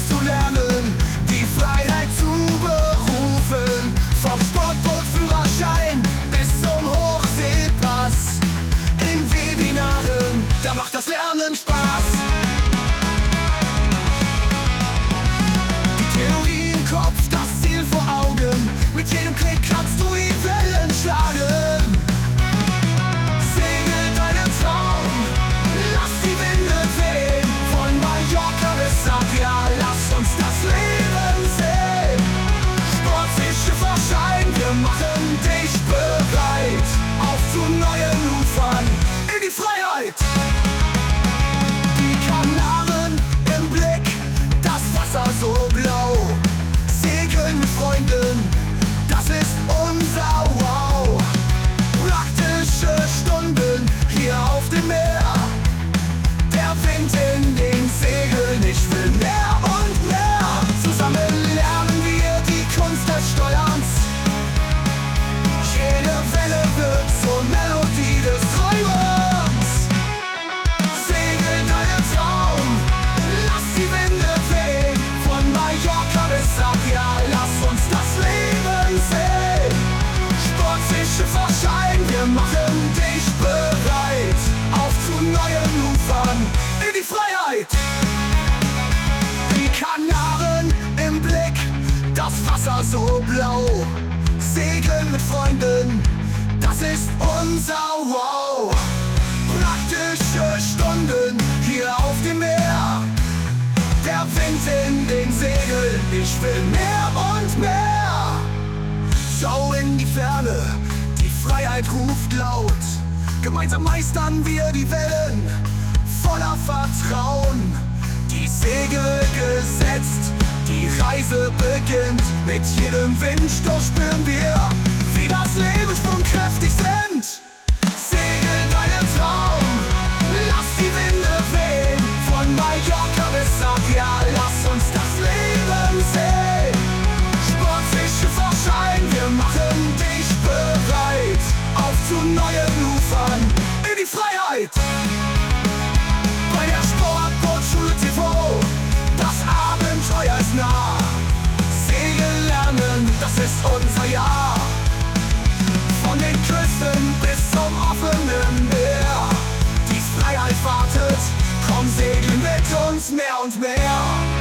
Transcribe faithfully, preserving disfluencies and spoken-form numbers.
kannst du lernen, die Freiheit zu berufen. Vom Sportbootführerschein bis zum Hochseepass. In Webinaren, da macht das Lernen Spaß. Die Theorie im Kopf, das Ziel vor Augen. Mit jedem Klick kannst du die Wellen schlagen. Segel deinen Traum, lass die Winde wehen. Von Mallorca bis Adria, lass uns das Leben sehen. Sportseeschifferschein, wir machen dich bereit. Auf zu neuen Ufern, in die Freiheit. Die Kanaren im Blick, das Wasser so blau. Segeln mit Freunden, das ist unser Wow. Praktische Stunden hier auf dem Meer. Der Wind in den Segeln, ich will mehr und mehr. Zusammen lernen wir die Kunst des Steuerns. Jede Welle wird zur Melodie des Träumens. Segel deinen Traum, lass die Winde wehen. Von Mallorca bis Adria, lass uns das Leben sehen. Sportseeschifferschein, wir machen dich bereit. Auf zu neuen Ufern, in die Freiheit. Die Kanaren im Blick, das Wasser so blau. Segeln mit Freunden, das ist unser Wow. Praktische Stunden hier auf dem Meer. Der Wind in den Segeln, ich will mehr und mehr. Schau in die Ferne, die Freiheit ruft laut. Gemeinsam meistern wir die Wellen, voller Vertrauen. Die Segel gesetzt, die Reise beginnt. Mit jedem Windstoß spüren wir, wie das Leben sprungkräftig sind. Segel deinen Traum, lass die Winde wehen. Von Mallorca bis Adria, lass uns das Leben sehen. Sportseeschifferschein, wir machen dich bereit. Auf zu neuen Ufern, in die Freiheit. Bei der Sportbootschule T V, das Abenteuer ist nah. Segeln lernen, das ist unser Jahr. Von den Küsten bis zum offenen Meer. Die Freiheit wartet, komm segeln mit uns mehr und mehr.